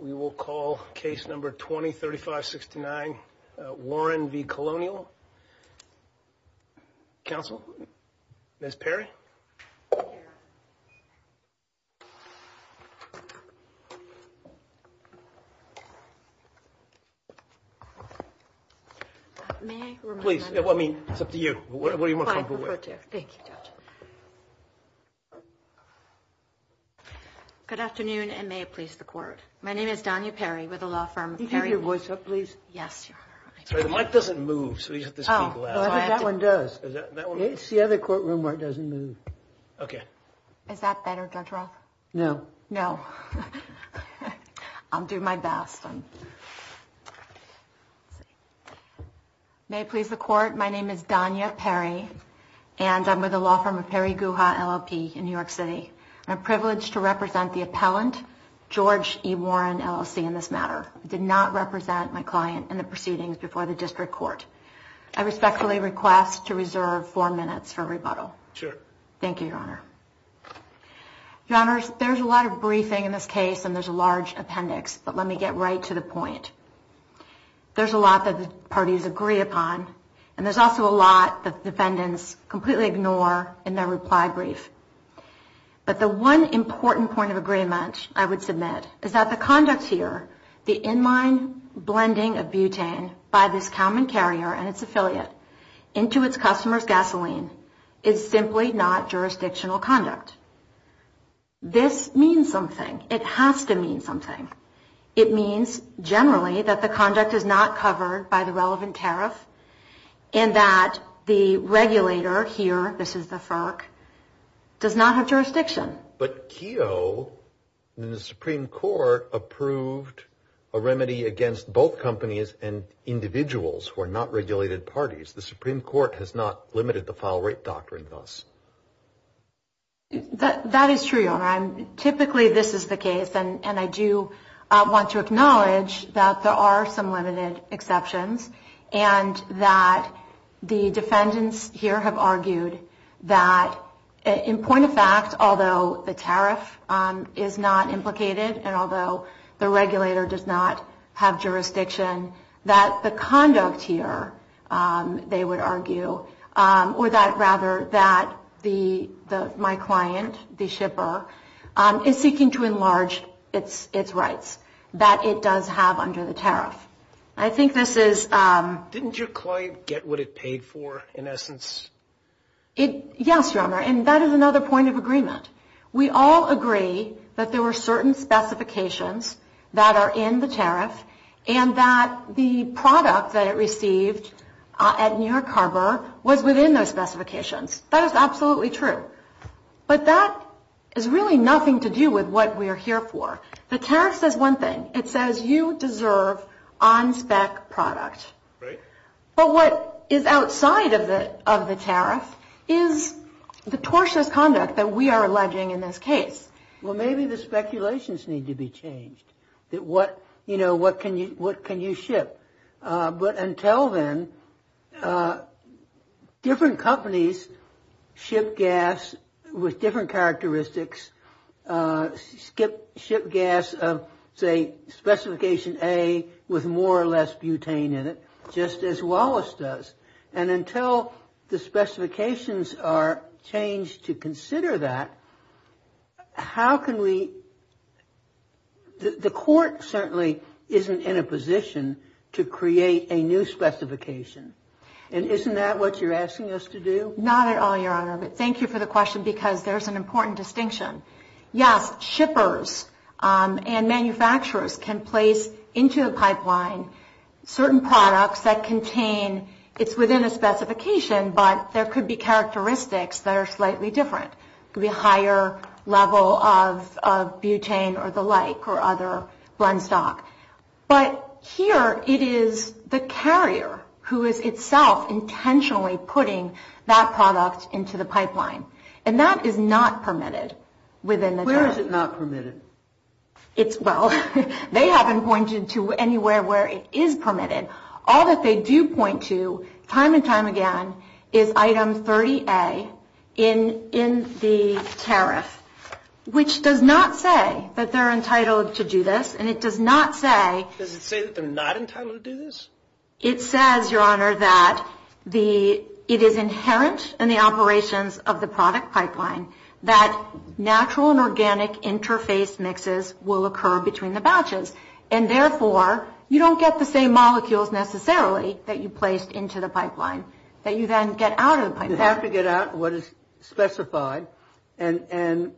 We will call case number 20-3569, Warren v. Colonial. Counsel, Ms. Perry? May I remind Please, I mean, it's up to you. What are you more comfortable with? Thank you, Judge. Good afternoon, and may it please the Court. My name is Danya Perry with the law firm Perry. Can you keep your voice up, please? Yes, Your Honor. Sorry, the mic doesn't move, so you have to speak loud. No, I think that one does. Is that one? It's the other courtroom where it doesn't move. Okay. Is that better, Judge Roth? No. No. I'll do my best. May it please the Court, my name is Danya Perry, and I'm with the law firm of Perry Guha LLP in New York City. I'm privileged to represent the appellant, George E. Warren, LLC, in this matter. I did not represent my client in the proceedings before the district court. I respectfully request to reserve 4 minutes for rebuttal. Sure. Thank you, Your Honor. Your Honors, there's a lot of briefing in this case, and there's a large appendix, but let me get right to the point. There's a lot that the parties agree upon, and there's also a lot that the defendants completely ignore in their reply brief. But the one important point of agreement I would submit is that the conduct here, the inline blending of butane by this common carrier and its affiliate into its customer's gasoline, is simply not jurisdictional conduct. This means something. It has to mean something. It means generally that the conduct is not covered by the relevant tariff and that the regulator here, this is the FERC, does not have jurisdiction. But Keogh, in the Supreme Court, approved a remedy against both companies and individuals who are not regulated parties. The Supreme Court has not limited the file rate doctrine thus. That is true, Your Honor. Typically this is the case, and I do want to acknowledge that there are some limited exceptions and that the defendants here have argued that in point of fact, although the tariff is not implicated and although the regulator does not have jurisdiction, that the conduct here, they would argue, or that rather that my client, the shipper, is seeking to enlarge its rights that it does have under the tariff. I think this is... Didn't your client get what it paid for, in essence? Yes, Your Honor, and that is another point of agreement. We all agree that there were certain specifications that are in the tariff and that the product that it received at New York Harbor was within those specifications. That is absolutely true. But that is really nothing to do with what we are here for. The tariff says one thing. It says you deserve on-spec product. Right. But what is outside of the tariff is the tortious conduct that we are alleging in this case. Well, maybe the speculations need to be changed. That what can you ship? But until then, different companies ship gas with different characteristics. Ship gas of, say, specification A with more or less butane in it, just as Wallace does. And until the specifications are changed to consider that, how can we... The court certainly isn't in a position to create a new specification. And isn't that what you're asking us to do? Not at all, Your Honor. But thank you for the question because there's an important distinction. Yes, shippers and manufacturers can place into the pipeline certain products that contain, it's within a specification, but there could be characteristics that are slightly different. It could be a higher level of butane or the like or other blend stock. But here it is the carrier who is itself intentionally putting that product into the pipeline. And that is not permitted within the tariff. Where is it not permitted? They haven't pointed to anywhere where it is permitted. All that they do point to, time and time again, is item 30A in the tariff, which does not say that they're entitled to do this, and it does not say... Does it say that they're not entitled to do this? It says, Your Honor, that it is inherent in the operations of the product pipeline that natural and organic interface mixes will occur between the batches. And therefore, you don't get the same molecules necessarily that you placed into the pipeline, that you then get out of the pipeline. You have to get out what is specified, and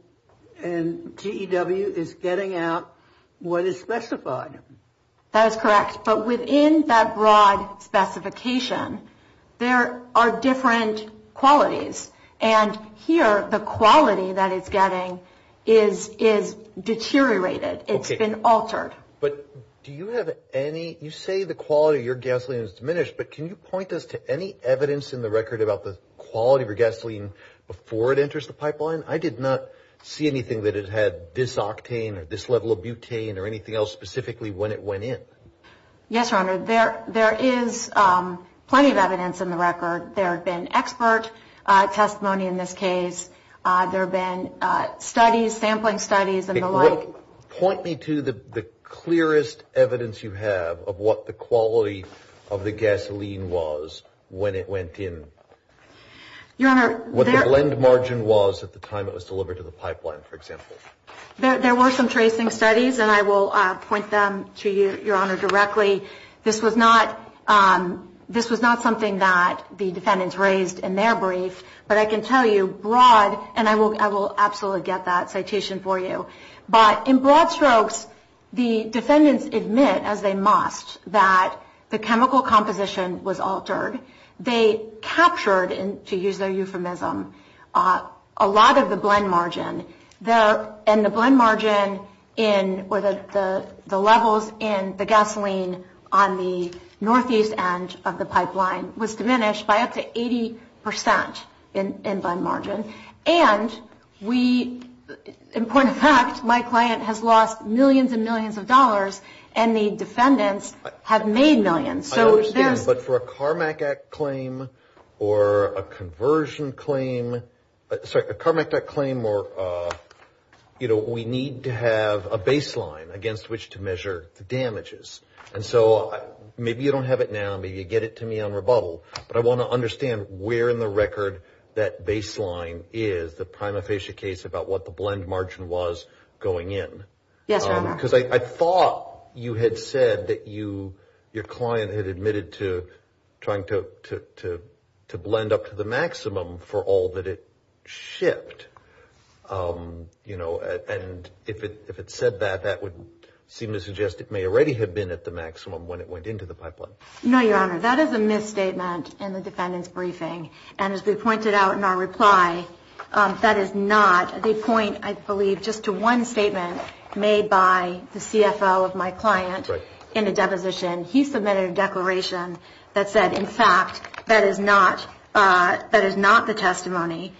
GEW is getting out what is specified. That is correct. But within that broad specification, there are different qualities. And here, the quality that it's getting is deteriorated. It's been altered. But do you have you say the quality of your gasoline is diminished, but can you point us to any evidence in the record about the quality of your gasoline before it enters the pipeline? I did not see anything that it had this octane or this level of butane or anything else specifically when it went in. Yes, Your Honor. There is plenty of evidence in the record. There have been expert testimony in this case. There have been studies, sampling studies, and the like. Point me to the clearest evidence you have of what the quality of the gasoline was when it went in. Your Honor, what the blend margin was at the time it was delivered to the pipeline, for example. There were some tracing studies, and I will point them to you, Your Honor, directly. This was not something that the defendants raised in their brief, but I can tell you broad, and I will absolutely get that citation for you. But in broad strokes, the defendants admit, as they must, that the chemical composition was altered. They captured, to use their euphemism, a lot of the blend margin. And the blend margin or the levels in the gasoline on the northeast end of the pipeline was diminished by up to 80% in blend margin. And in point of fact, my client has lost millions and millions of dollars, and the defendants have made millions. I understand, but for a Carmack Act claim or a conversion claim, a Carmack Act claim or, we need to have a baseline against which to measure the damages. And so maybe you don't have it now, maybe you get it to me on rebuttal, but I want to understand where in the record that baseline is, the prima facie case about what the blend margin was going in. Yes, Your Honor. Because I thought you had said that your client had admitted to trying to blend up to the maximum for all that it shipped. And if it said that would seem to suggest it may already have been at the maximum when it went into the pipeline. No, Your Honor. That is a misstatement in the defendant's briefing. And as we pointed out in our reply, that is not. They point, I believe, just to one statement made by the CFO of my client in a deposition. He submitted a declaration that said, in fact, that is not the testimony.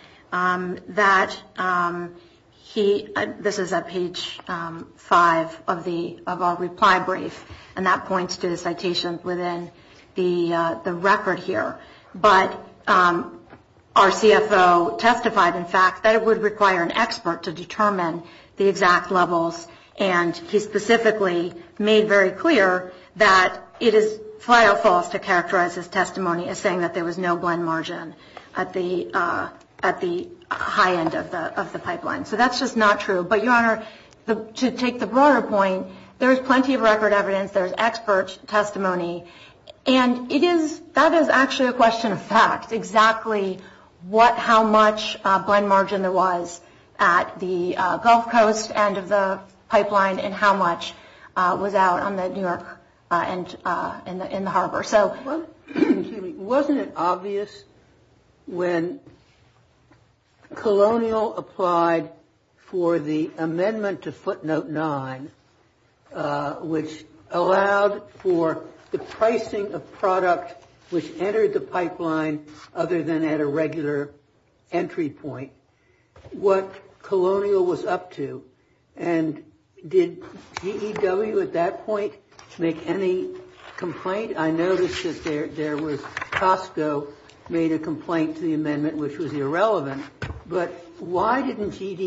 This is at page 5 of our reply brief, and that points to the citation within the record here. But our CFO testified, in fact, that it would require an expert to determine the exact levels, and he specifically made very clear that it is flat out false to characterize his testimony as saying that there was no blend margin at the high end of the pipeline. So that's just not true. But, Your Honor, to take the broader point, there's plenty of record evidence. There's expert testimony. And that is actually a question of fact, exactly how much blend margin there was at the Gulf Coast end of the pipeline and how much was out on the New York end in the harbor. So, wasn't it obvious when Colonial applied for the amendment to footnote 9, which allowed for the pricing of product which entered the pipeline other than at a regular entry point, what Colonial was up to? And did GEW at that point make any complaint? I noticed that there was Costco made a complaint to the amendment, which was irrelevant. But why didn't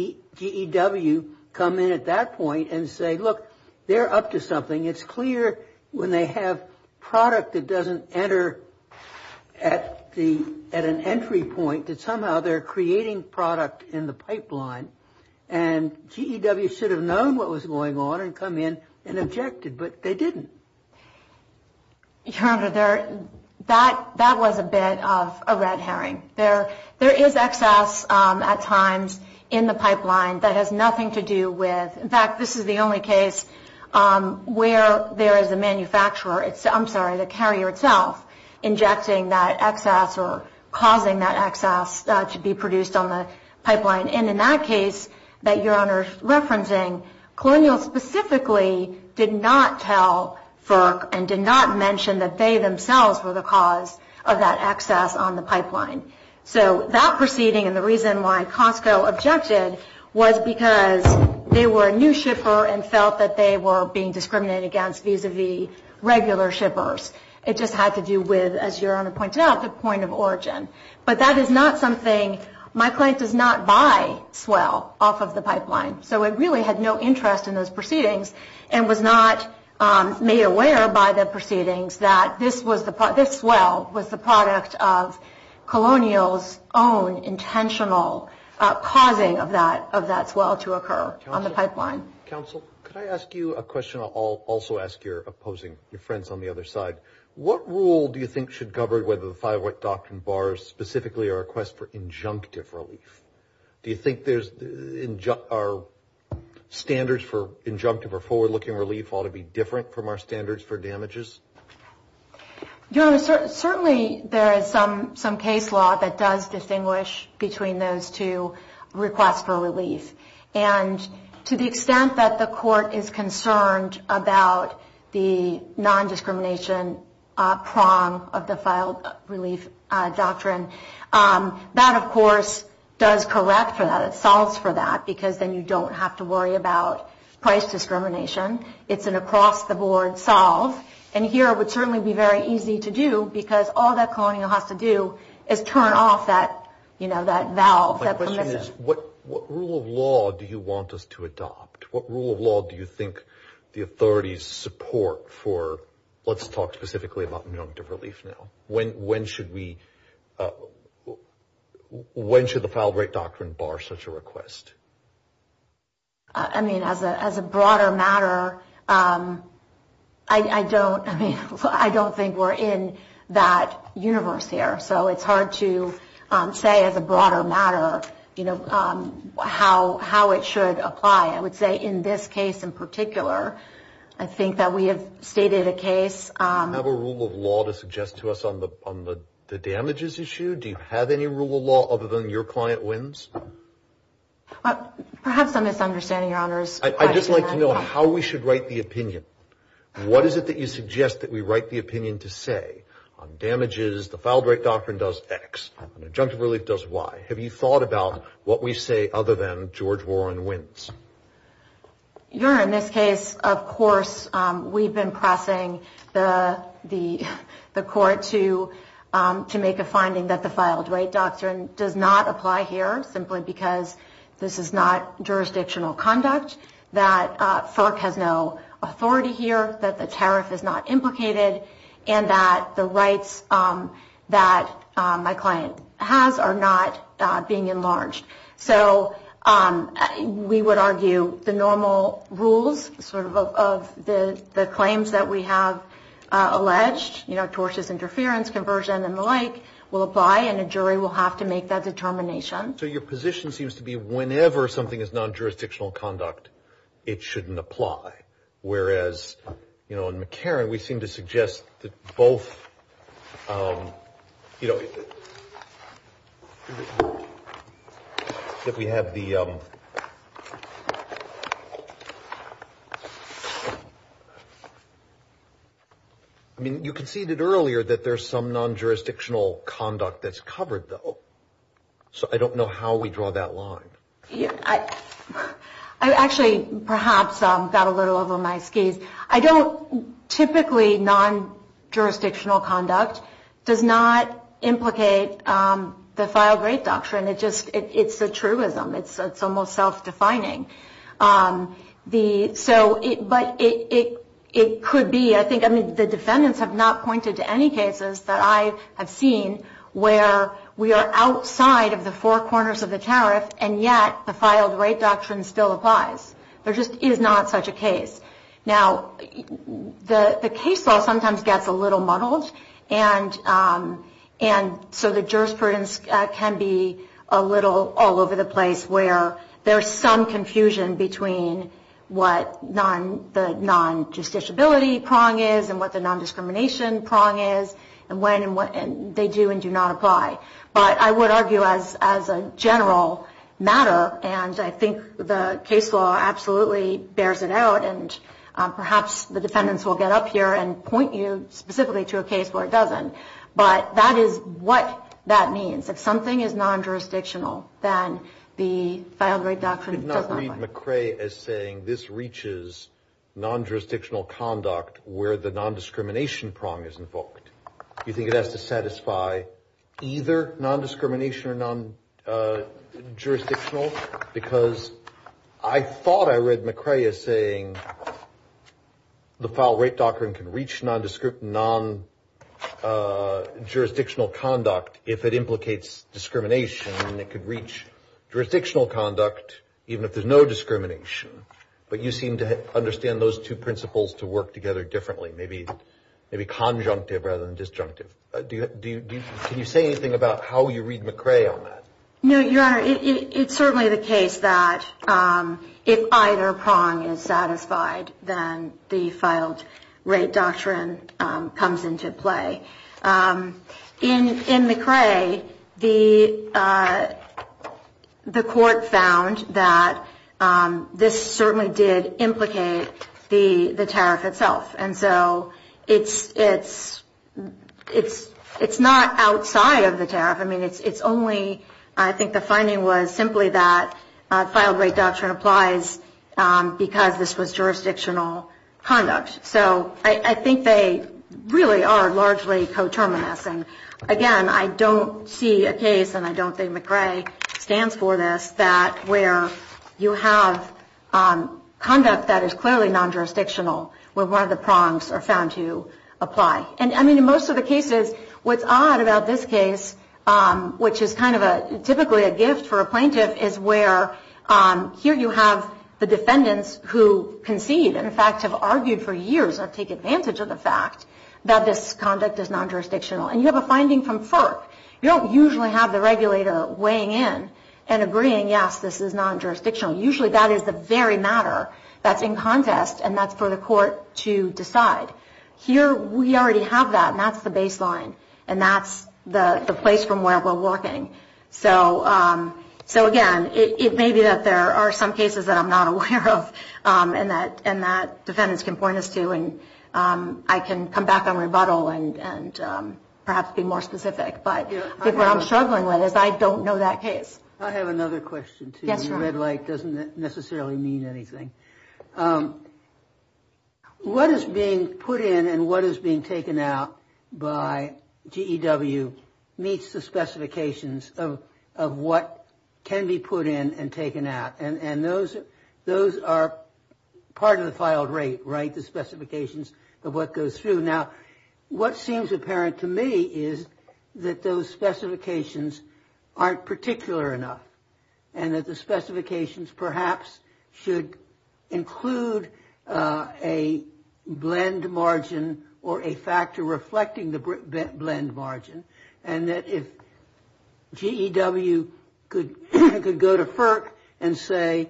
GEW come in at that point and say, look, they're up to something. It's clear when they have product that doesn't enter at an entry point that somehow they're creating product in the pipeline, and GEW should have known what was going on and come in and objected, but they didn't. Your Honor, that was a bit of a red herring. There is excess at times in the pipeline that has nothing to do with, in fact, this is the only case where there is a manufacturer, the carrier itself, injecting that excess or causing that excess to be produced on the pipeline. And in that case that Your Honor is referencing, Colonial specifically did not tell FERC and did not mention that they themselves were the cause of that excess on the pipeline. So that proceeding, and the reason why Costco objected, was because they were a new shipper and felt that they were being discriminated against vis-a-vis regular shippers. It just had to do with, as Your Honor pointed out, the point of origin. But that is not something, my client does not buy swell off of the pipeline. So it really had no interest in those proceedings and was not made aware by the proceedings that this swell was the product of Colonial's own intentional causing of that swell to occur on the pipeline. Counsel, could I ask you a question? I'll also ask your friends on the other side. What rule do you think should govern whether the Firewhite Doctrine bars specifically a request for injunctive relief? Do you think our standards for injunctive or forward-looking relief ought to be different from our standards for damages? Your Honor, certainly there is some case law that does distinguish between those two requests for relief. And to the extent that the court is concerned about the non-discrimination prong of the filed relief doctrine, that, of course, does correct for that. It solves for that because then you don't have to worry about price discrimination. It's an across-the-board solve. And here it would certainly be very easy to do because all that Colonial has to do is turn off that valve, that permissive. My question is, what rule of law do you want us to adopt? What rule of law do you think the authorities support for, let's talk specifically about injunctive relief now. When should the Firewhite Doctrine bar such a request? I mean, as a broader matter, I don't think we're in that universe here. So it's hard to say as a broader matter, how it should apply. I would say in this case in particular, I think that we have stated a case. Do you have a rule of law to suggest to us on the damages issue? Do you have any rule of law other than your client wins? Perhaps I'm misunderstanding Your Honor's question. I'd just like to know how we should write the opinion. What is it that you suggest that we write the opinion to say? On damages, the Firewhite Doctrine does X. On injunctive relief does Y. Have you thought about what we say other than George Warren wins? Your Honor, in this case, of course, we've been pressing the court to make a finding that the Firewhite Doctrine does not apply here, simply because this is not jurisdictional conduct, that FERC has no authority here, that the tariff is not implicated, and that the rights that my client has are not being enlarged. So we would argue the normal rules, sort of the claims that we have alleged, tortious interference, conversion, and the like, will apply, and a jury will have to make that determination. So your position seems to be whenever something is non-jurisdictional conduct, it shouldn't apply. Whereas, in McCarran, we seem to suggest that both, that we have the, you conceded earlier that there's some non-jurisdictional conduct that's covered, though. So I don't know how we draw that line. Yeah, I actually perhaps got a little over my skis. I don't typically non-jurisdictional conduct does not implicate the filed rate doctrine. It's a truism. It's almost self-defining. It could be, the defendants have not pointed to any cases that I have seen where we are outside of the four corners of the tariff and yet the filed rate doctrine still applies. There just is not such a case. Now, the case law sometimes gets a little muddled, and so the jurisprudence can be a little all over the place where there's some confusion between what the non-justiciability prong is and what the non-discrimination prong is, and when and they do and do not apply. But I would argue as a general matter, and I think the case law absolutely bears it out, and perhaps the defendants will get up here and point you specifically to a case where it doesn't. But that is what that means. If something is non-jurisdictional, then the filed rate doctrine does not apply. I could not read McRae as saying this reaches non-jurisdictional conduct where the non-discrimination prong is invoked. You think it has to satisfy either non-discrimination or non-jurisdictional? Because I thought I read McRae as saying the filed rate doctrine can reach non-jurisdictional conduct if it implicates discrimination, and it could reach jurisdictional conduct even if there's no discrimination. But you seem to understand those two principles to work together differently, maybe conjunctive rather than disjunctive. Can you say anything about how you read McRae on that? No, Your Honor, it's certainly the case that if either prong is satisfied, then the filed rate doctrine comes into play. In McRae, the court found that this certainly did implicate the tariff itself, and so it's not outside of the tariff. I mean, it's only, I think the finding was simply that filed rate doctrine applies because this was jurisdictional conduct. So I think they really are largely coterminous. And again, I don't see a case, and I don't think McRae stands for this, that where you have conduct that is clearly non-jurisdictional, where one of the prongs are found to apply. And I mean, in most of the cases, what's odd about this case, which is kind of typically a gift for a plaintiff, is where here you have the defendants who concede and in fact have argued for years or take advantage of the fact that this conduct is non-jurisdictional. And you have a finding from FERC. You don't usually have the regulator weighing in and agreeing, yes, this is non-jurisdictional. Usually that is the very matter that's in contest, and that's for the court to decide. Here we already have that, and that's the baseline, and that's the place from where we're working. So again, it may be that there are some cases that I'm not aware of, and that defendants can point us to, and I can come back on rebuttal and perhaps be more specific. But I think what I'm struggling with is I don't know that case. I have another question, too. Yes, sir. The red light doesn't necessarily mean anything. What is being put in and what is being taken out by GEW meets the specifications of what can be put in and taken out. And those are part of the filed rate, right, the specifications of what goes through. Now, what seems apparent to me is that those specifications aren't particular enough, and that the specifications perhaps should include a blend margin or a factor reflecting the blend margin, and that if GEW could go to FERC and say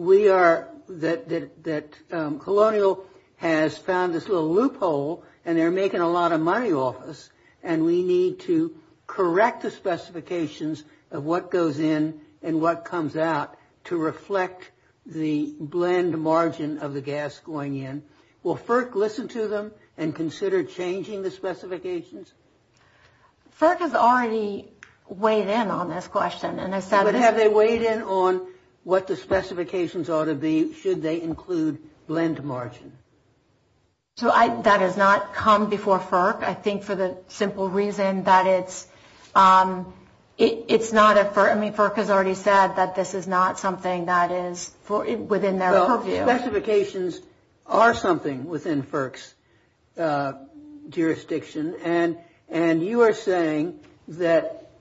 that Colonial has found this little loophole and they're making a lot of money off us, and we need to correct the specifications of what goes in and what comes out to reflect the blend margin of the gas going in. Will FERC listen to them and consider changing the specifications? FERC has already weighed in on this question, and has said... But have they weighed in on what the specifications ought to be? Should they include blend margin? So that has not come before FERC, I think for the simple reason that It's not FERC has already said that this is not something that is within their purview. Specifications are something within FERC's jurisdiction, and you are saying that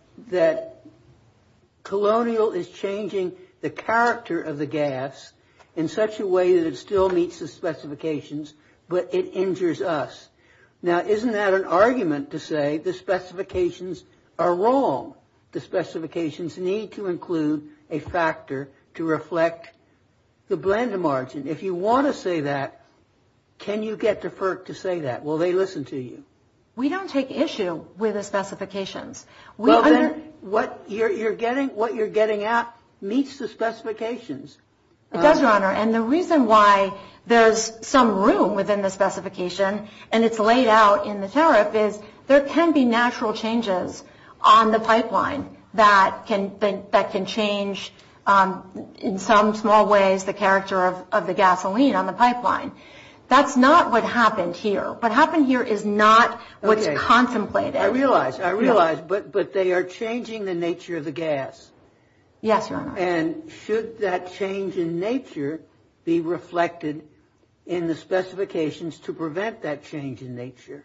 Colonial is changing the character of the gas in such a way that it still meets the specifications, but it injures us. Now, isn't that an argument to say the specifications are wrong? The specifications need to include a factor to reflect the blend margin. If you want to say that, can you get to FERC to say that? Will they listen to you? We don't take issue with the specifications. Then what you're getting at meets the specifications. It does, Your Honor, and the reason why there's some room within the specification and it's laid out in the tariff is there can be natural changes on the pipeline that can change in some small ways the character of the gasoline on the pipeline. That's not what happened here. What happened here is not what's contemplated. I realize, but they are changing the nature of the gas. Yes, Your Honor. And should that change in nature be reflected in the specifications to prevent that change in nature?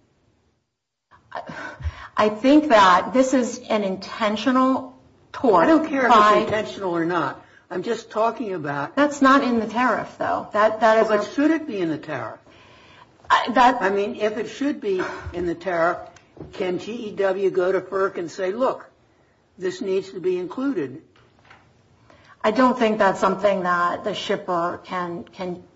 I think that this is an intentional tort. I don't care if it's intentional or not. I'm just talking about... That's not in the tariff, though. But should it be in the tariff? If it should be in the tariff, can GEW go to FERC and say, look, this needs to be included? I don't think that's something that the shipper can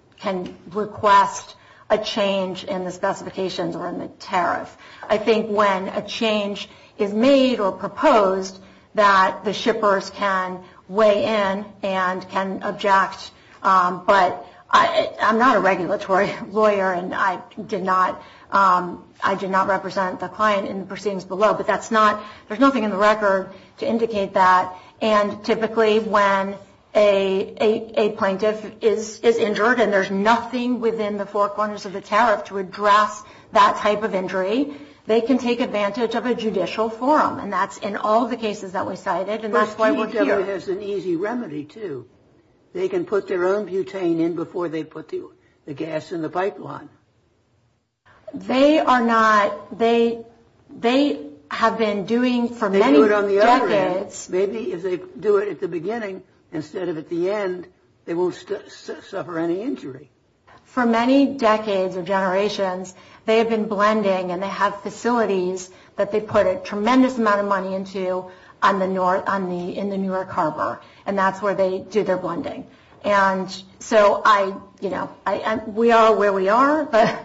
request a change in the specifications or in the tariff. I think when a change is made or proposed, that the shippers can weigh in and can object. But I'm not a regulatory lawyer, and I did not represent the client in the proceedings below. But there's nothing in the record to indicate that. And typically when a plaintiff is injured and there's nothing within the four corners of the tariff to address that type of injury, they can take advantage of a judicial forum. And that's in all the cases that we cited, and that's why we're here. GEW has an easy remedy, too. They can put their own butane in before they put the gas in the pipeline. They are not. They have been doing for many decades. They do it on the other end. Maybe if they do it at the beginning instead of at the end, they won't suffer any injury. For many decades or generations, they have been blending, and they have facilities that they put a tremendous amount of money into in the New York Harbor, and that's where they do their blending. And so we are where we are, but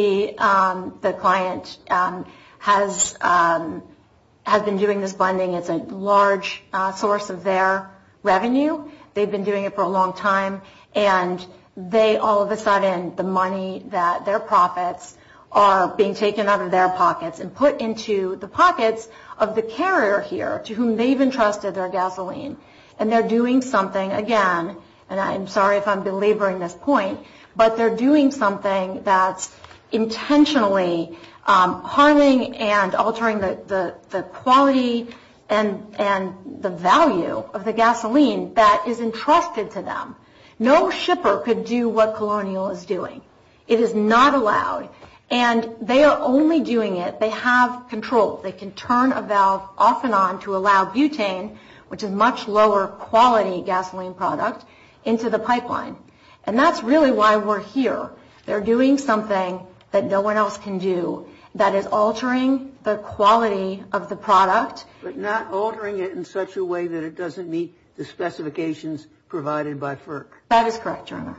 the client has been doing this blending. It's a large source of their revenue. They've been doing it for a long time, and they all of a sudden, the money that their profits are being taken out of their pockets and put into the pockets of the carrier here to whom they've entrusted their gasoline. And they're doing something, again, and I'm sorry if I'm belaboring this point, but they're doing something that's intentionally harming and altering the quality and the value of the gasoline that is entrusted to them. No shipper could do what Colonial is doing. It is not allowed. And they are only doing it, they have control. They can turn a valve off and on to allow butane, which is much lower quality gasoline product, into the pipeline. And that's really why we're here. They're doing something that no one else can do that is altering the quality of the product. But not altering it in such a way that it doesn't meet the specifications provided by FERC. That is correct, Your Honor.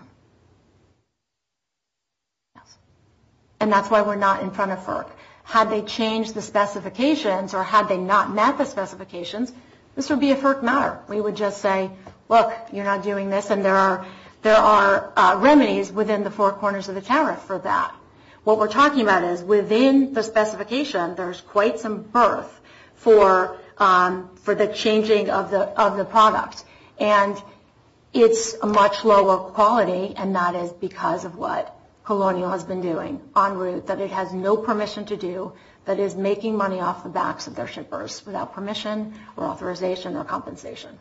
Yes. And that's why we're not in front of FERC. Had they changed the specifications or had they not met the specifications, this would be a FERC matter. We would just say, look, you're not doing this, and there are remedies within the four corners of the tariff for that. What we're talking about is within the specification, there's quite some berth for the changing of the product. And it's a much lower quality, and that is because of what Colonial has been doing en route that it has no permission to do, that is making money off the backs of their shippers without permission or authorization or compensation.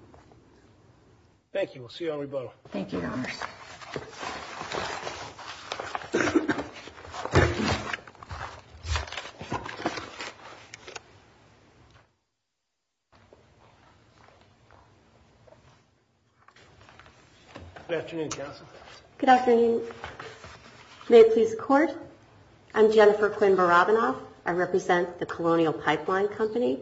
Thank you. We'll see you on rebuttal. Thank you, Your Honors. Good afternoon, counsel. Good afternoon. May it please the Court. I'm Jennifer Quinn Barabanoff. I represent the Colonial Pipeline Company.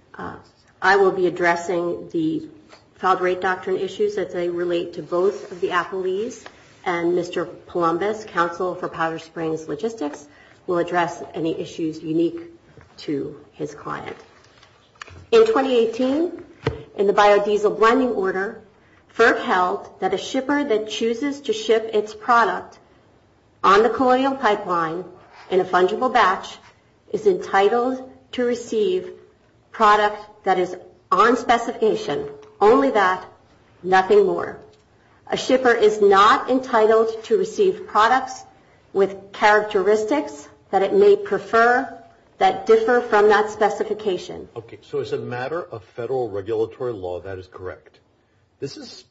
I will be addressing the filed rate doctrine issues as they relate to both of the appellees, and Mr. Palumbis, counsel for Powder Springs Logistics, will address any issues unique to his client. In 2018, in the biodiesel blending order, FERC held that a shipper that chooses to ship its product on the Colonial Pipeline in a fungible batch is entitled to receive product that is on specification, only that, nothing more. A shipper is not entitled to receive products with characteristics that it may prefer that differ from that specification. Okay, so as a matter of federal regulatory law, that is correct. This is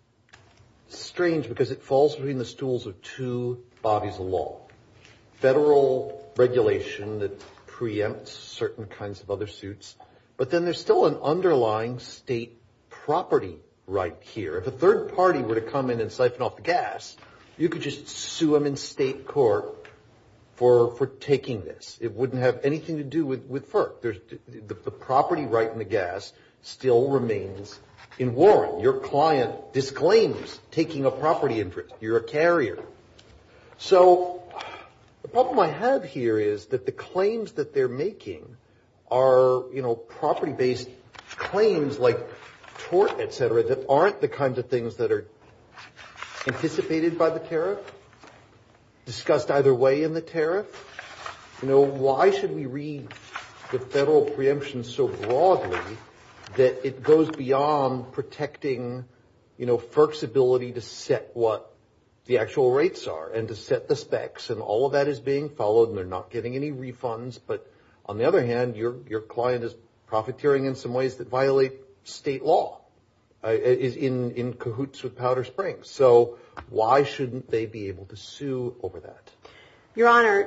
strange because it falls between the stools of two bodies of law. Federal regulation that preempts certain kinds of other suits, but then there's still an underlying state property right here. If a third party were to come in and siphon off the gas, you could just sue them in state court for taking this. It wouldn't have anything to do with FERC. The property right in the gas still remains in Warren. Your client disclaims taking a property interest. You're a carrier. So the problem I have here is that the claims that they're making are, property-based claims like tort, et cetera, that aren't the kinds of things that are anticipated by the tariff, discussed either way in the tariff. Why should we read the federal preemption so broadly that it goes beyond protecting, FERC's ability to set what the actual rates are and to set the specs, and all of that is being followed and they're not getting any refunds. But on the other hand, your client is profiteering in some ways that violate state law, is in cahoots with Powder Springs. So why shouldn't they be able to sue over that? Your Honor,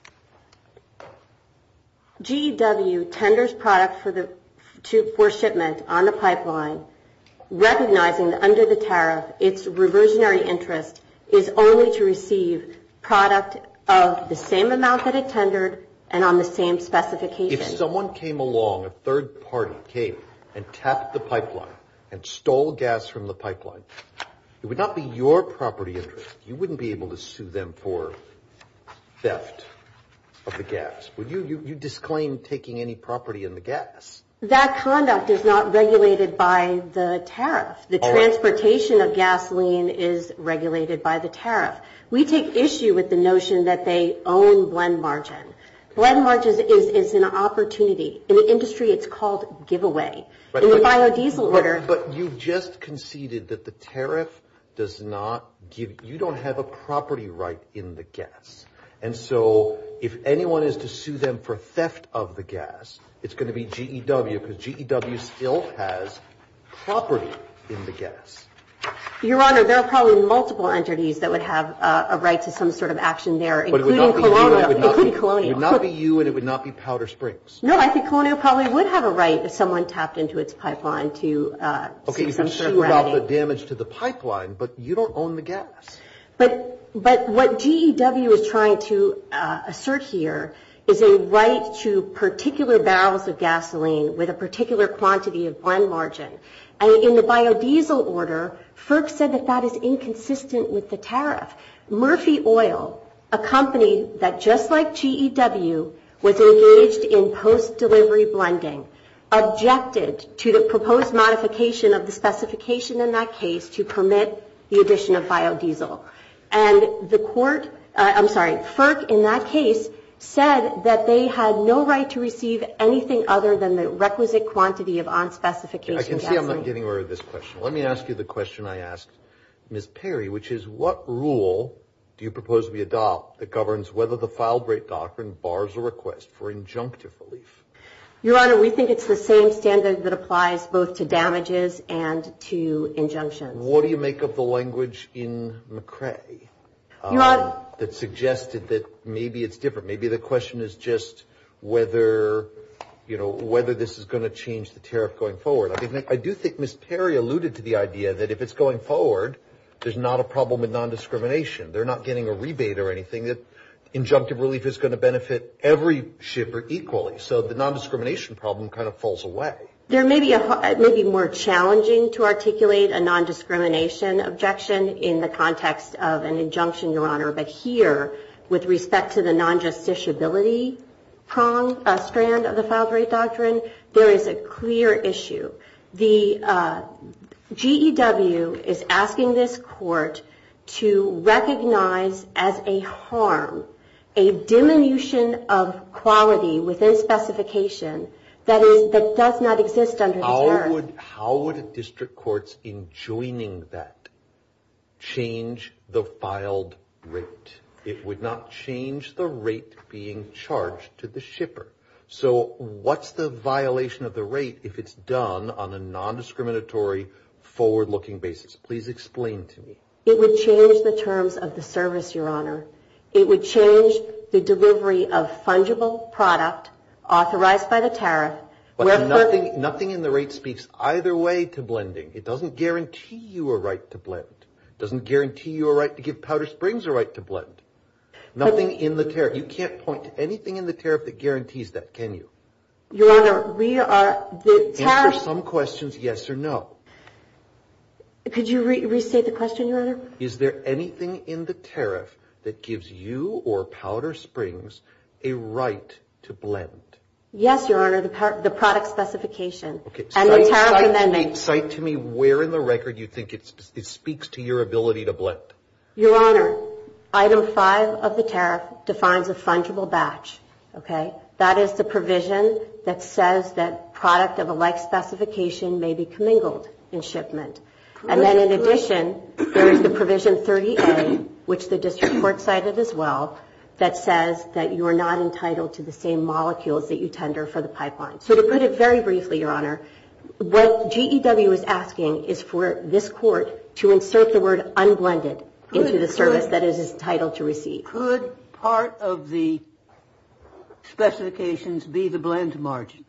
GEW tenders product for shipment on the pipeline, recognizing that under the tariff, its reversionary interest is only to receive product of the same amount that it tendered and on the same specification. If someone came along, a third party came and tapped the pipeline and stole gas from the pipeline, it would not be your property interest. You wouldn't be able to sue them for theft of the gas, would you? You disclaim taking any property in the gas. That conduct is not regulated by the tariff. The transportation of gasoline is regulated by the tariff. We take issue with the notion that they own blend margin. Blend margin is an opportunity. In the industry, it's called giveaway. In the biodiesel order. But you've just conceded that the tariff does not give, you don't have a property right in the gas. And so if anyone is to sue them for theft of the gas, it's going to be GEW, because GEW still has property in the gas. Your Honor, there are probably multiple entities that would have a right to some sort of action there, including Colonial. It would not be you, and it would not be Powder Springs. No, I think Colonial probably would have a right if someone tapped into its pipeline to seek some sort of remedy. Okay, you can sue about the damage to the pipeline, but you don't own the gas. But what GEW is trying to assert here is a right to particular barrels of gasoline with a particular quantity of blend margin. And in the biodiesel order, FERC said that that is inconsistent with the tariff. Murphy Oil, a company that just like GEW was engaged in post-delivery blending, objected to the proposed modification of the specification in that case to permit the addition of biodiesel. And the FERC in that case said that they had no right to receive anything other than the requisite quantity of on-specification gasoline. I can see I'm not getting rid of this question. Let me ask you the question I asked Ms. Perry, which is what rule do you propose we adopt that governs whether the filed rate doctrine bars a request for injunctive relief? Your Honor, we think it's the same standard that applies both to damages and to injunctions. What do you make of the language in McCrae that suggested that maybe it's different? Maybe the question is just whether this is going to change the tariff going forward. I do think Ms. Perry alluded to the idea that if it's going forward, there's not a problem with non-discrimination. They're not getting a rebate or anything. That injunctive relief is going to benefit every shipper equally. So the non-discrimination problem kind of falls away. There may be more challenging to articulate a non-discrimination objection in the context of an injunction, Your Honor. But here, with respect to the non-justiciability strand of the filed rate doctrine, there is a clear issue. The GEW is asking this court to recognize as a harm a diminution of quality within specification that does not exist under the tariff. How would a district court's enjoining that change the filed rate? It would not change the rate being charged to the shipper. So what's the violation of the rate if it's done on a non-discriminatory, forward-looking basis? Please explain to me. It would change the terms of the service, Your Honor. It would change the delivery of fungible product authorized by the tariff. But nothing in the rate speaks either way to blending. It doesn't guarantee you a right to blend. It doesn't guarantee you a right to give Powder Springs a right to blend. Nothing in the tariff. You can't point to anything in the tariff that guarantees that, can you? Your Honor, the tariff... Answer some questions, yes or no. Could you restate the question, Your Honor? Is there anything in the tariff that gives you or Powder Springs a right to blend? Yes, Your Honor, the product specification. Okay. And the tariff amendment. Cite to me where in the record you think it speaks to your ability to blend. Your Honor, Item 5 of the tariff defines a fungible batch, okay? That is the provision that says that product of a like specification may be commingled in shipment. And then in addition, there is the provision 30A, which the district court cited as well, that says that you are not entitled to the same molecules that you tender for the pipeline. So to put it very briefly, Your Honor, what GEW is asking is for this court to insert the word unblended into the service that it is entitled to receive. Could part of the specifications be the blend margin?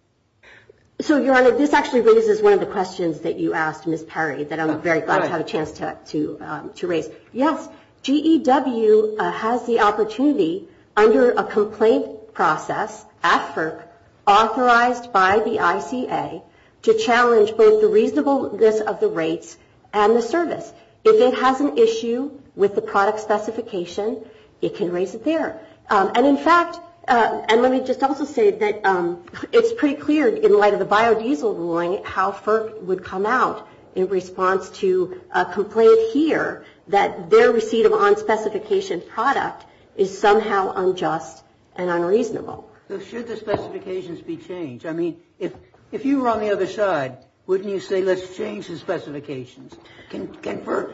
So, Your Honor, this actually raises one of the questions that you asked Ms. Perry that I'm very glad to have a chance to raise. Yes, GEW has the opportunity under a complaint process at FERC authorized by the ICA to challenge both the reasonableness of the rates and the service. If it has an issue with the product specification, it can raise it there. And in fact, and let me just also say that it's pretty clear in light of the biodiesel ruling how FERC would come out in response to a complaint here that their receipt of on-specification product is somehow unjust and unreasonable. So should the specifications be changed? I mean, if you were on the other side, wouldn't you say let's change the specifications? Can FERC,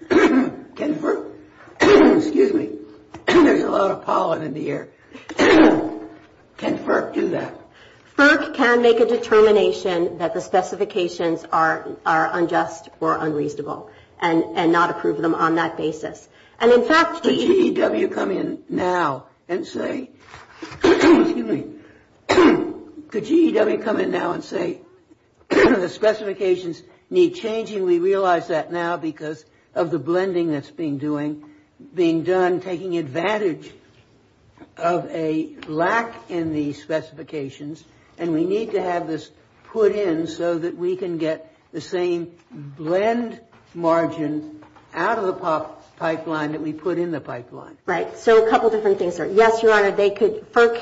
excuse me, there's a lot of pollen in the air. Can FERC do that? FERC can make a determination that the specifications are unjust or unreasonable and not approve them on that basis. And in fact, could GEW come in now and say, excuse me, could GEW come in now and say the specifications need changing? We realize that now because of the blending that's being done, taking advantage of a lack in the specifications, and we need to have this put in so that we can get the same blend margin out of the pipeline that we put in the pipeline. Right. So a couple different things there. Yes, Your Honor, FERC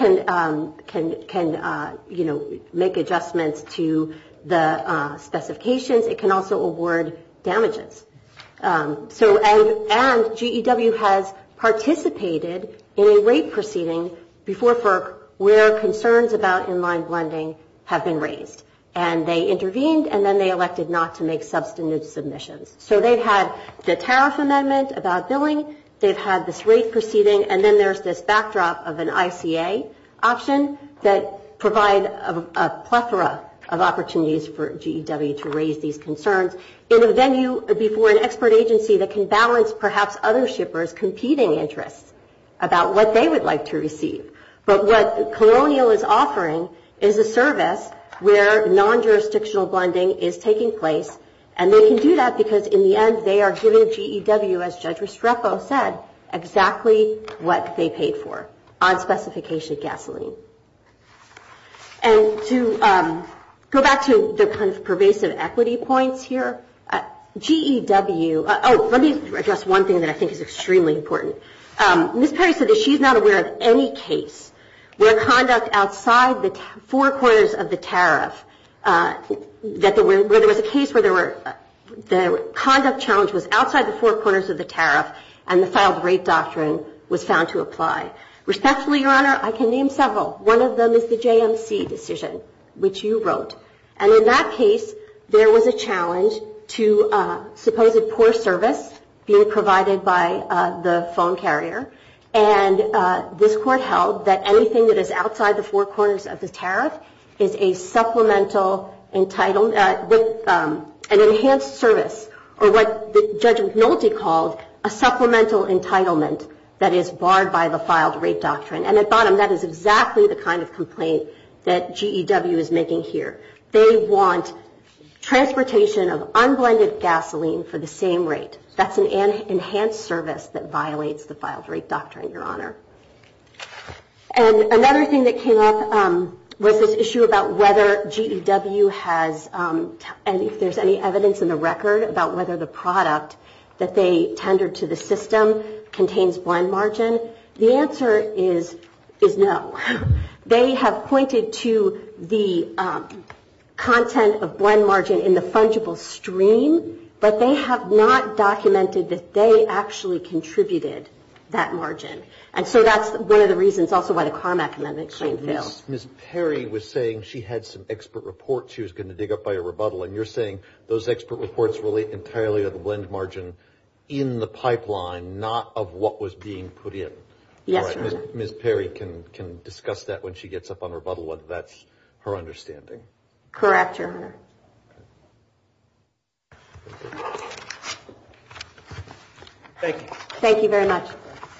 can make adjustments to the specifications. It can also award damages. And GEW has participated in a rate proceeding before FERC where concerns about inline blending have been raised. And they intervened, and then they elected not to make substantive submissions. So they've had the tariff amendment about billing. they've had this rate proceeding, and then there's this backdrop of an ICA option that provide a plethora of opportunities for GEW to raise these concerns in a venue before an expert agency that can balance perhaps other shippers' competing interests about what they would like to receive. But what Colonial is offering is a service where non-jurisdictional blending is taking place, and they can do that because in the end they are giving GEW, as Judge Restrepo said, exactly what they paid for on specification gasoline. And to go back to the kind of pervasive equity points here, GEW, let me address one thing that I think is extremely important. Ms. Perry said that she's not aware of any case where conduct outside the four corners of the tariff, where there was a case where the conduct challenge was outside the four corners of the tariff and the filed rate doctrine was found to apply. Respectfully, Your Honor, I can name several. One of them is the JMC decision, which you wrote. And in that case, there was a challenge to supposed poor service being provided by the phone carrier. And this court held that anything that is outside the four corners of the tariff is a supplemental entitlement with an enhanced service, or what Judge McNulty called a supplemental entitlement that is barred by the filed rate doctrine. And at bottom, that is exactly the kind of complaint that GEW is making here. They want transportation of unblended gasoline for the same rate. That's an enhanced service that violates the filed rate doctrine, Your Honor. And another thing that came up was this issue about whether GEW has, and if there's any evidence in the record about whether the product that they tendered to the system contains blend margin. The answer is no. They have pointed to the content of blend margin in the fungible stream, but they have not documented that they actually contributed that margin. And so that's one of the reasons also why the Carmack Amendment claim failed. Ms. Perry was saying she had some expert reports she was going to dig up by a rebuttal, and you're saying those expert reports relate entirely to the blend margin in the pipeline, not of what was being put in. Yes, Your Honor. Ms. Perry can discuss that when she gets up on rebuttal, whether that's her understanding. Correct, Your Honor. Thank you. Thank you very much.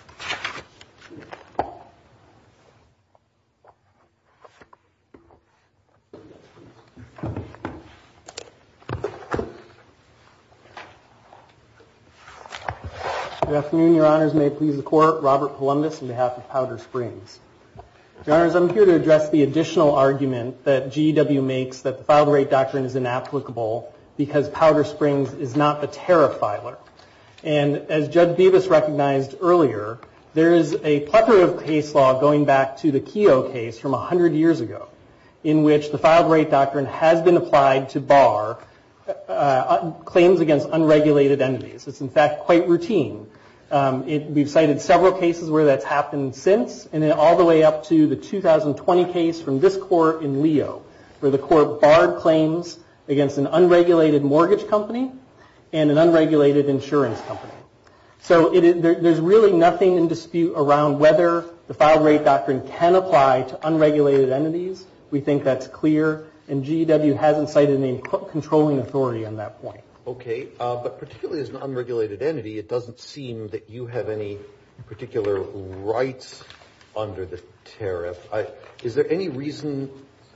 Good afternoon, Your Honors. May it please the Court. Robert Columbus on behalf of Powder Springs. Your Honors, I'm here to address the additional argument that GEW makes that the filed rate doctrine is inapplicable because Powder Springs is not the tariff filer. And as Judge Bevis recognized earlier, there is a plethora of case law going back to the Keogh case from 100 years ago, in which the filed rate doctrine has been applied to bar claims against unregulated entities. It's in fact quite routine. We've cited several cases where that's happened since, and then all the way up to the 2020 case from this court in Leo, where the court barred claims against an unregulated mortgage company and an unregulated insurance company. So there's really nothing in dispute around whether the filed rate doctrine can apply to unregulated entities. We think that's clear, and GEW hasn't cited any controlling authority on that point. Okay, but particularly as an unregulated entity, it doesn't seem that you have any particular rights under the tariff. Is there any reason,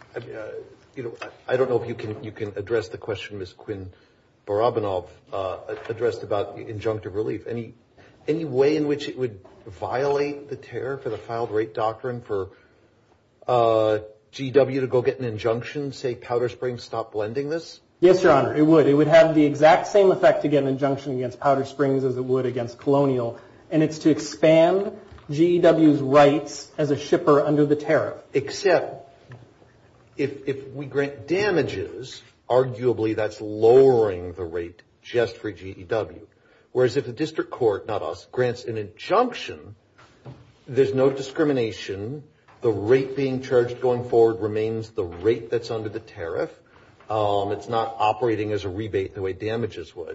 I don't know if you can address the question Ms. Quinn Barabanov addressed about injunctive relief. Any way in which it would violate the tariff or the filed rate doctrine for GEW to go get an injunction, say Powder Springs stop blending this? Yes, Your Honor, it would. It would have the exact same effect to get an injunction against Powder Springs as it would against Colonial, and it's to expand GEW's rights as a shipper under the tariff. Except if we grant damages, arguably that's lowering the rate just for GEW. Whereas if the district court, not us, grants an injunction, there's no discrimination. The rate being charged going forward remains the rate that's under the tariff. It's not operating as a rebate the way damages would.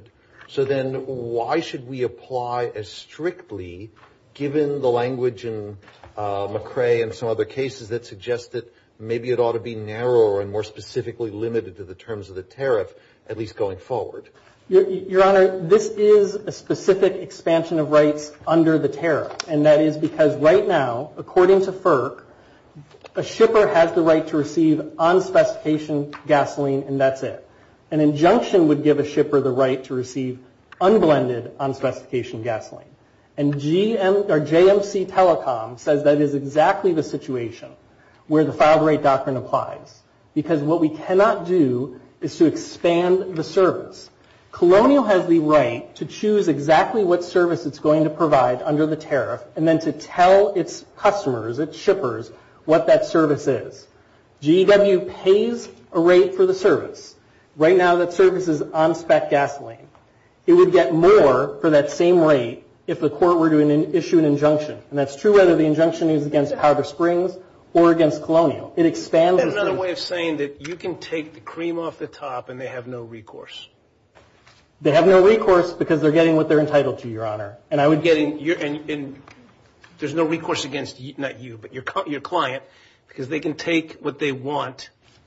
So then why should we apply as strictly, given the language in McRae and some other cases that suggest that maybe it ought to be narrower and more specifically limited to the terms of the tariff, at least going forward? Your Honor, this is a specific expansion of rights under the tariff, and that is because right now, according to FERC, a shipper has the right to receive on-specification gasoline, and that's it. An injunction would give a shipper the right to receive unblended on-specification gasoline. And JMC Telecom says that is exactly the situation where the filed rate doctrine applies, because what we cannot do is to expand the service. Colonial has the right to choose exactly what service it's going to provide under the tariff and then to tell its customers, its shippers, what that service is. GEW pays a rate for the service. Right now that service is on-spec gasoline. It would get more for that same rate if the court were to issue an injunction. And that's true whether the injunction is against Powder Springs or against Colonial. It expands the service. That's another way of saying that you can take the cream off the top and they have no recourse. They have no recourse because they're getting what they're entitled to, Your Honor. And I would and there's no recourse against not you, but your client, because they can take what they want,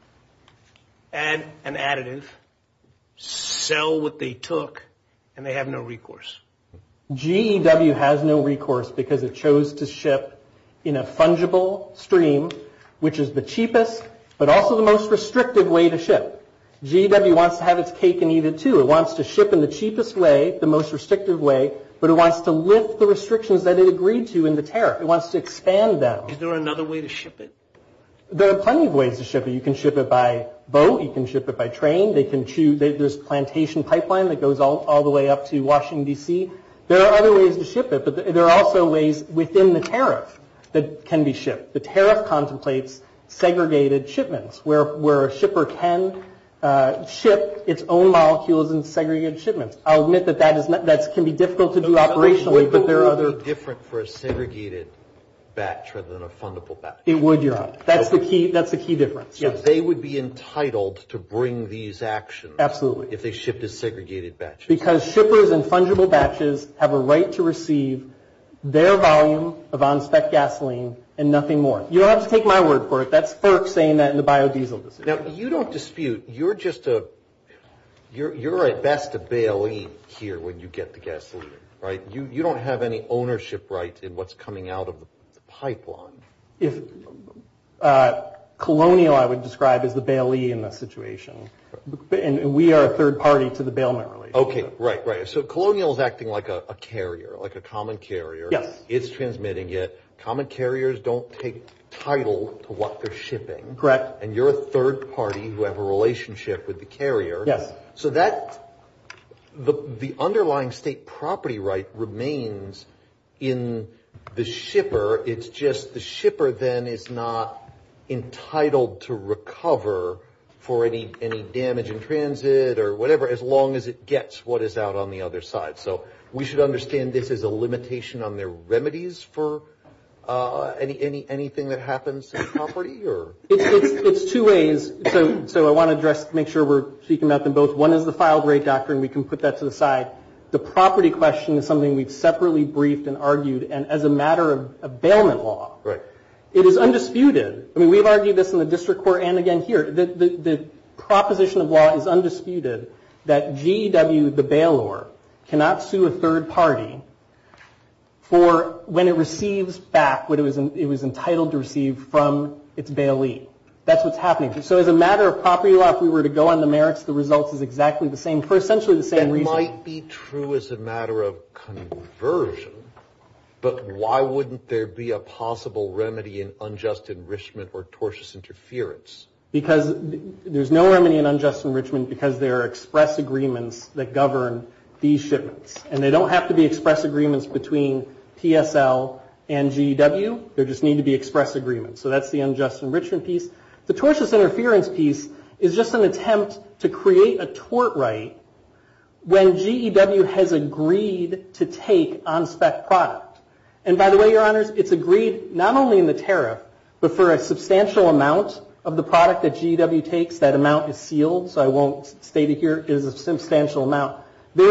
add an additive, sell what they took, and they have no recourse. GEW has no recourse because it chose to ship in a fungible stream, which is the cheapest, but also the most restrictive way to ship. GEW wants to have its cake and eat it too. It wants to ship in the cheapest way, the most restrictive way, but it wants to lift the restrictions that it agreed to in the tariff. It wants to expand them. Is there another way to ship it? There are plenty of ways to ship it. You can ship it by boat. You can ship it by train. They can choose. There's Plantation Pipeline that goes all the way up to Washington, D.C. There are other ways to ship it, but there are also ways within the tariff that can be shipped. The tariff contemplates segregated shipments where a shipper can ship its own molecules in segregated shipments. I'll admit that can be difficult to do operationally, but there are other. Would it be different for a segregated batch rather than a fundable batch? It would, Your Honor. That's the key difference. So yes. They would be entitled to bring these actions. Absolutely. If they shipped as segregated batches. Because shippers in fungible batches have a right to receive their volume of on-spec gasoline and nothing more. You don't have to take my word for it. That's FERC saying that in the biodiesel decision. Now, you don't dispute. You're at best a bailee here when you get the gasoline, right? You don't have any ownership right in what's coming out of the pipeline. If Colonial, I would describe as the bailee in this situation. And we are a third party to the bailment relationship. Okay, right. So Colonial is acting like a carrier, like a common carrier. Yes. It's transmitting it. Common carriers don't take title to what they're shipping. Correct. And you're a third party who have a relationship with the carrier. Yes. So that the underlying state property right remains in the shipper. It's just the shipper then is not entitled to recover for any damage in transit or whatever, as long as it gets what is out on the other side. So we should understand this as a limitation on their remedies for anything that happens to the property, or it's two ways. So I want to make sure we're speaking about them both. One is the filed rate doctrine. We can put that to the side. The property question is something we've separately briefed and argued, and as a matter of bailment law. Right. It is undisputed. I mean, we've argued this in the district court and again here. The proposition of law is undisputed that GEW, the bailor, cannot sue a third party for when it receives back what it was entitled to receive from its bailee. That's what's happening. So as a matter of property law, if we were to go on the merits, the results is exactly the same for essentially the same reason. That might be true as a matter of conversion. But why wouldn't there be a possible remedy in unjust enrichment or tortious interference? Because there's no remedy in unjust enrichment because there are express agreements that govern these shipments. And they don't have to be express agreements between PSL and GEW. There just need to be express agreements. So that's the unjust enrichment piece. The tortious interference piece is just an attempt to create a tort right when GEW has agreed to take on-spec product. And by the way, Your Honors, it's agreed not only in the tariff, but for a substantial amount of the product that GEW takes, that amount is sealed, so I won't state it here, it is a substantial amount. There's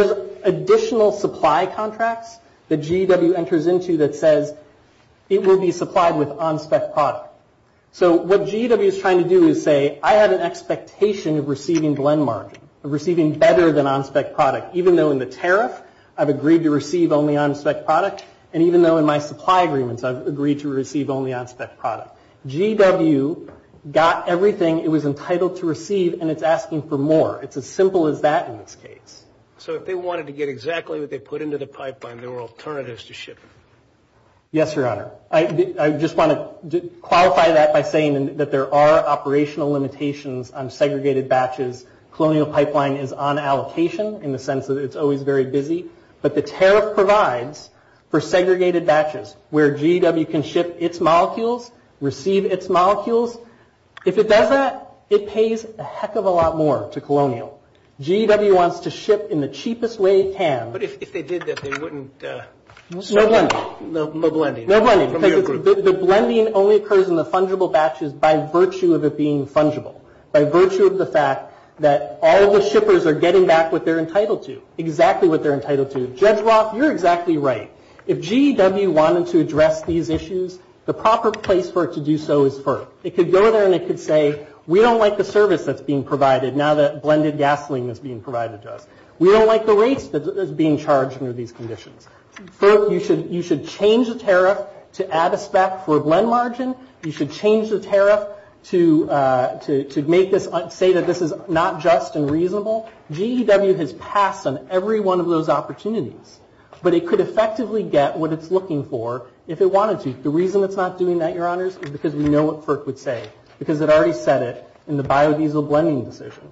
additional supply contracts that GEW enters into that says it will be supplied with on-spec product. So what GEW is trying to do is say, I have an expectation of receiving blend margin, of receiving better than on-spec product, even though in the tariff I've agreed to receive only on-spec product, and even though in my supply agreements I've agreed to receive only on-spec product. GEW got everything it was entitled to receive, and it's asking for more. It's as simple as that in this case. So if they wanted to get exactly what they put into the pipeline, there were alternatives to shipping. Yes, Your Honor. I just want to qualify that by saying that there are operational limitations on segregated batches. Colonial Pipeline is on allocation in the sense that it's always very busy, but the tariff provides for segregated batches where GEW can ship its molecules, receive its molecules. If it does that, it pays a heck of a lot more to Colonial. GEW wants to ship in the cheapest way it can. But if they did that, they wouldn't... No blending. No blending. No blending, because the blending only occurs in the fungible batches by virtue of it being fungible, by virtue of the fact that all of the shippers are getting back what they're entitled to, exactly what they're entitled to. Judge Roth, you're exactly right. If GEW wanted to address these issues, the proper place for it to do so is FERC. It could go there and it could say, we don't like the service that's being provided now that blended gasoline is being provided to us. We don't like the rates that is being charged under these conditions. FERC, you should change the tariff to add a spec for a blend margin. You should change the tariff to make this, say that this is not just and reasonable. GEW has passed on every one of those opportunities, but it could effectively get what it's looking for if it wanted to. The reason it's not doing that, Your Honors, is because we know what FERC would say, because it already said it in the biodiesel blending decision.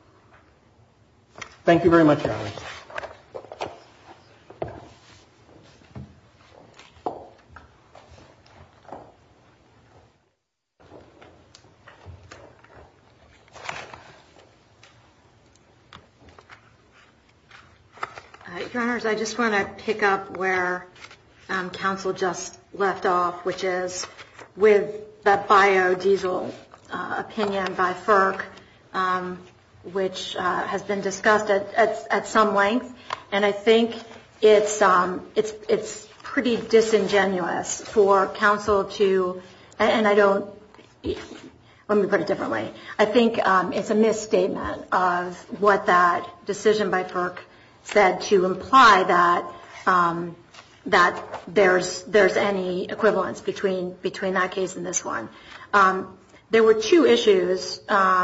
Thank you very much, Your Honors. Your Honors, I just want to pick up where counsel just left off, which is with the biodiesel opinion by FERC, which has been discussed at some length, and I think it's pretty disingenuous for counsel to, and I don't. Let me put it differently. I think it's a misstatement of what that decision by FERC said to imply that there's any equivalence between that case and this one. There were two issues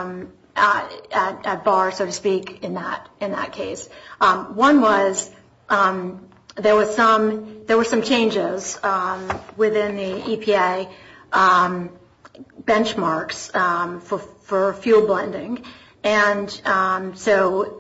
at bar, so to speak, in that case. One was there were some changes within the EPA benchmarks for fuel blending, and so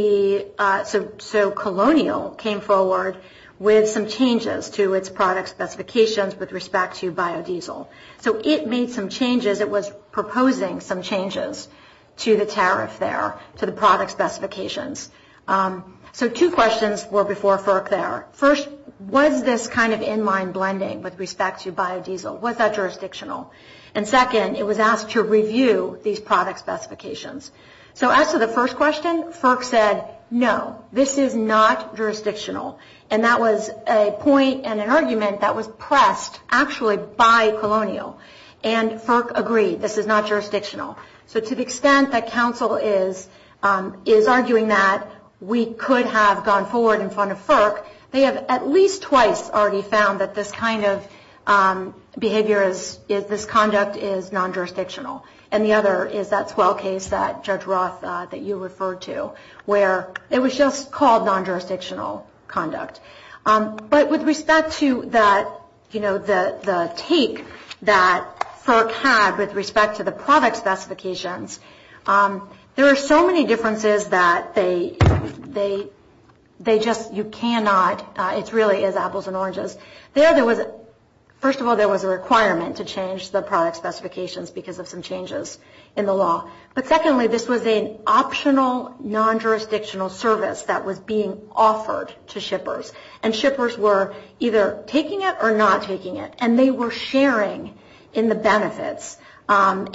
Colonial came forward with some changes to its product specifications with respect to biodiesel. So it made some changes. It was proposing some changes to the tariff there, to the product specifications. So two questions were before FERC there. First, was this kind of inline blending with respect to biodiesel? Was that jurisdictional? And second, it was asked to review these product specifications. So as to the first question, FERC said, no, this is not jurisdictional. And that was a point and an argument that was pressed actually by Colonial. And FERC agreed, this is not jurisdictional. So to the extent that counsel is arguing that we could have gone forward in front of FERC, they have at least twice already found that this kind of behavior this conduct is non-jurisdictional. And the other is that Swell case that Judge Roth that you referred to, where it was just called non-jurisdictional conduct. But with respect to that, the take that FERC had with respect to the product specifications, there are so many differences that they just, you cannot, it really is apples and oranges. First of all, there was a requirement to change the product specifications because of some changes in the law. But secondly, this was an optional non-jurisdictional service that was being offered to shippers. And shippers were either taking it or not taking it. And they were sharing in the benefits and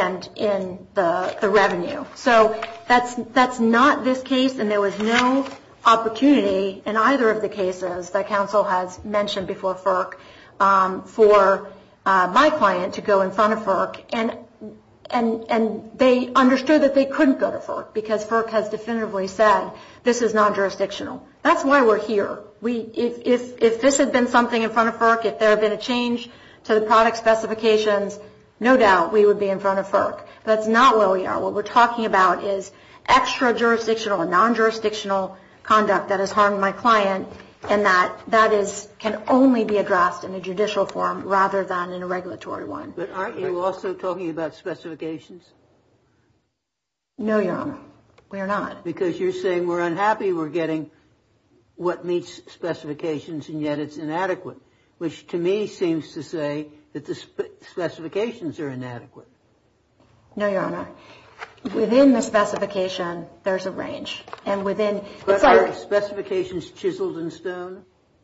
in the revenue. So that's not this case, and there was no opportunity in either of the cases that counsel has mentioned before FERC for my client to go in front of FERC, and they understood that they couldn't go to FERC because FERC has definitively said this is non-jurisdictional. That's why we're here. If this had been something in front of FERC, if there had been a change to the product specifications, no doubt we would be in front of FERC. But that's not where we are. What we're talking about is extra jurisdictional or non-jurisdictional conduct that has harmed my client, and that can only be addressed in a judicial form rather than in a regulatory one. But aren't you also talking about specifications? No, Your Honor, we are not. Because you're saying we're unhappy we're getting what meets specifications and yet it's inadequate, which to me seems to say that the specifications are inadequate. No, Your Honor. Within the specification, there's a range. And within... But are specifications chiseled in stone?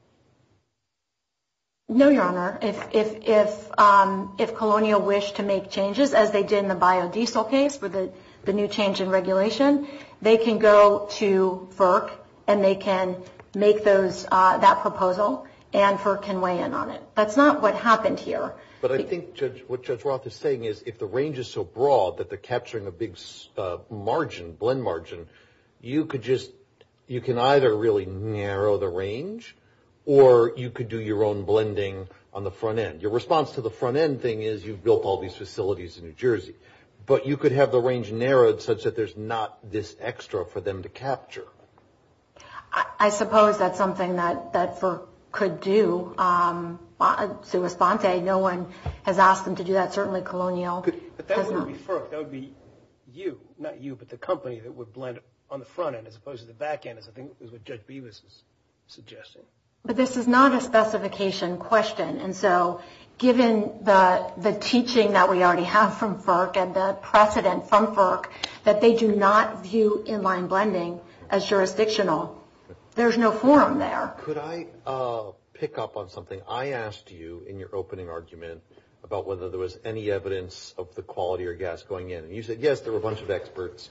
No, Your Honor. If Colonial wished to make changes, as they did in the biodiesel case with the new change in regulation, they can go to FERC and they can make that proposal, and FERC can weigh in on it. That's not what happened here. But I think what Judge Roth is saying is if the range is so broad that they're capturing a big blend margin, you can either really narrow the range or you could do your own blending on the front end. Your response to the front end thing is you've built all these facilities in New Jersey. But you could have the range narrowed such that there's not this extra for them to capture. I suppose that's something that FERC could do. Sua sponte, no one has asked them to do that. Certainly Colonial But that wouldn't be FERC. That would be you, not you, but the company that would blend on the front end as opposed to the back end, as I think is what Judge Bevis is suggesting. But this is not a specification question. And so given the teaching that we already have from FERC and the precedent from FERC that they do not view inline blending as jurisdictional, there's no forum there. Could I pick up on something? I asked you in your opening argument about whether there was any evidence of the quality of your gas going in. And you said, yes, there were a bunch of experts.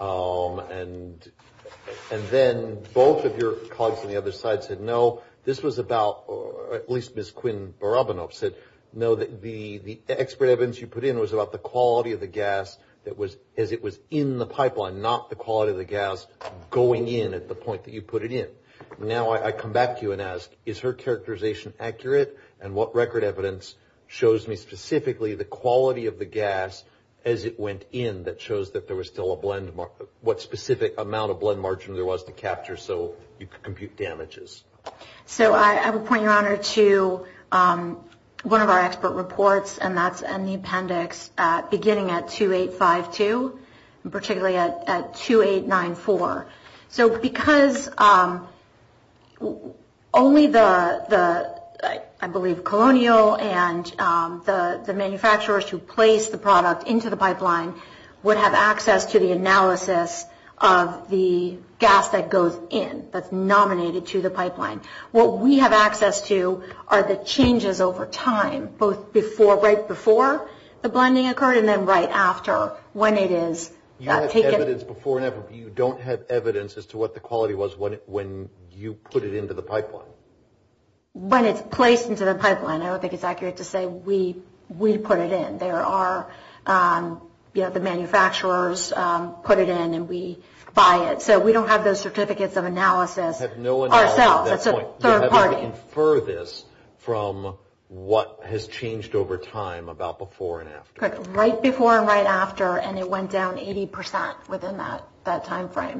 And then both of your colleagues on the other side said, no, this was about, or at least Ms. Quinn Barabanov said, no, the expert evidence you put in was about the quality of the gas that was as it was in the pipeline, not the quality of the gas going in at the point that you put it in. Now I come back to you and ask, is her characterization accurate? And what record evidence shows me specifically the quality of the gas as it went in that shows that there was still a blend, what specific amount of blend margin there was to capture so you could compute damages? So I would point, Your Honor, to one of our expert reports, and that's in the appendix beginning at 2852, and particularly at 2894. So because only I believe Colonial and the manufacturers who place the product into the pipeline would have access to the analysis of the gas that goes in, that's nominated to the pipeline. What we have access to are the changes over time, both right before the blending occurred and then right after when it is taken. You have evidence before and after, but you don't have evidence as to what the quality was when you put it into the pipeline. When it's placed into the pipeline, I don't think it's accurate to say we put it in. There are, the manufacturers put it in and we buy it. So we don't have those certificates of analysis ourselves. That's a third party. You infer this from what has changed over time about before and after. Correct. Right before and right after, and it went down 80% within that time frame.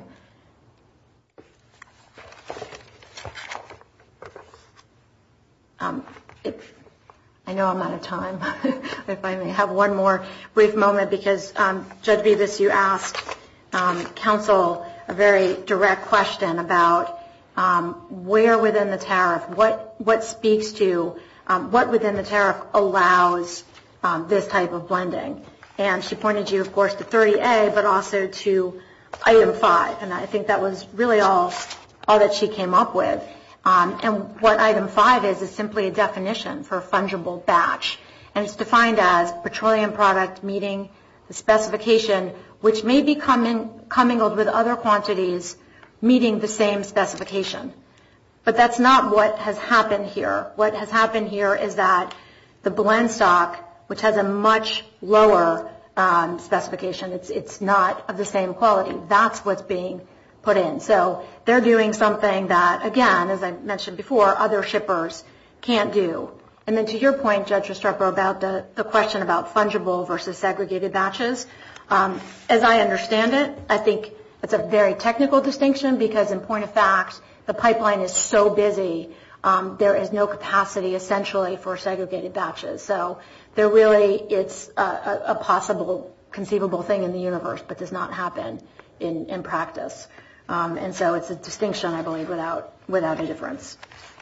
I know I'm out of time. If I may have one more brief moment, because Judge Bevis, you asked counsel a very direct question about where within the tariff, what speaks to, what within the tariff allows this type of blending. And she pointed you, of course, to 30A, but also to item 5. And I think that was really all that she came up with. And what item 5 is simply a definition for a fungible batch. And it's defined as petroleum product meeting the specification which may be commingled with other quantities meeting the same specification. But that's not what has happened here. What has happened here is that the blend stock, which has a much lower specification, it's not of the same quality. That's what's being put in. So they're doing something that, again, as I mentioned before, other shippers can't do. And then to your point, Judge Restrepo, about the question about fungible versus segregated batches, as I understand it, I think it's a very technical distinction because, in point of fact, the pipeline is so busy, there is no capacity essentially for segregated batches. So there really, it's a possible, conceivable thing in the universe, but does not happen in practice. And so it's a distinction, I believe, without a difference.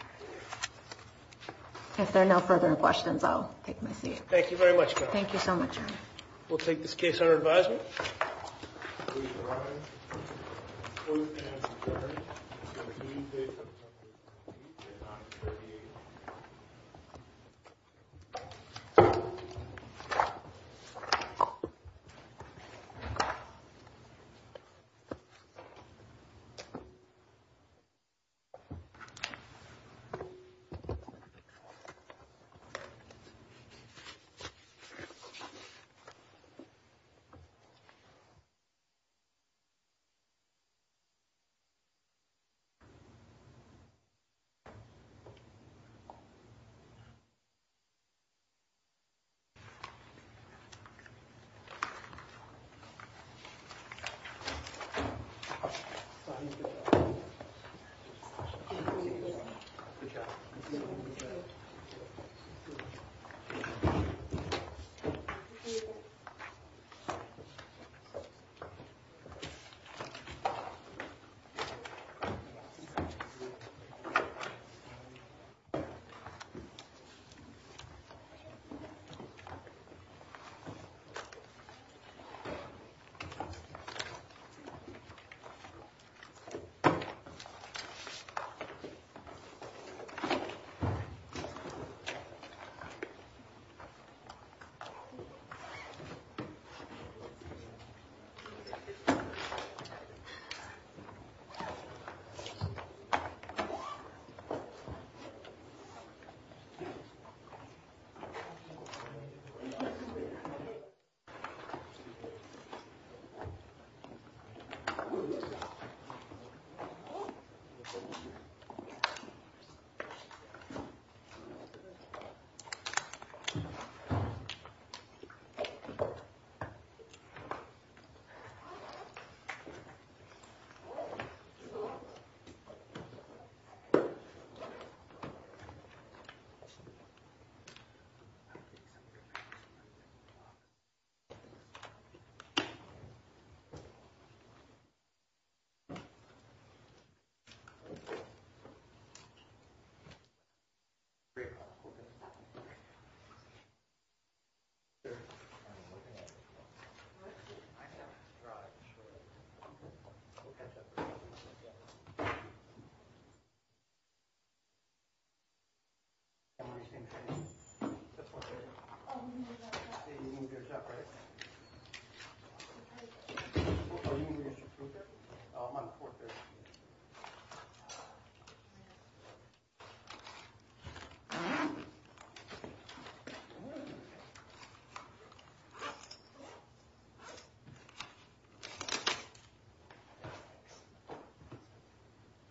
If there are no further questions, I'll take my seat. Thank you very much, Carol. Thank you so much, Aaron. We'll take this case under advisement.